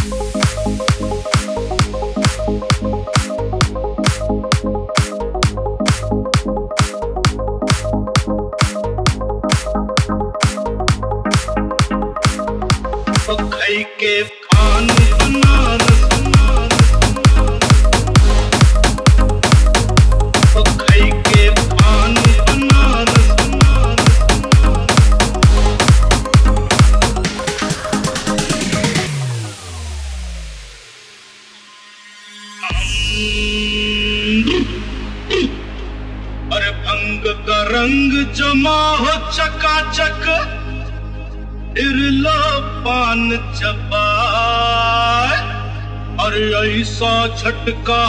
खाई के पान बनारस, खाई के पान बनारस, अरे भंग का रंग जमा हो चकाचक, इरला पान चबाए और ऐसा झटका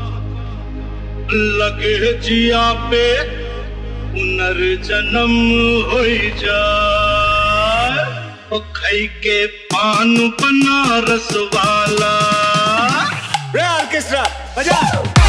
लगे जिया पे पुनर्जन्म हो जाए। ओ खाई के पान बनारस वाला रे ऑर्केस्ट्रा बजा।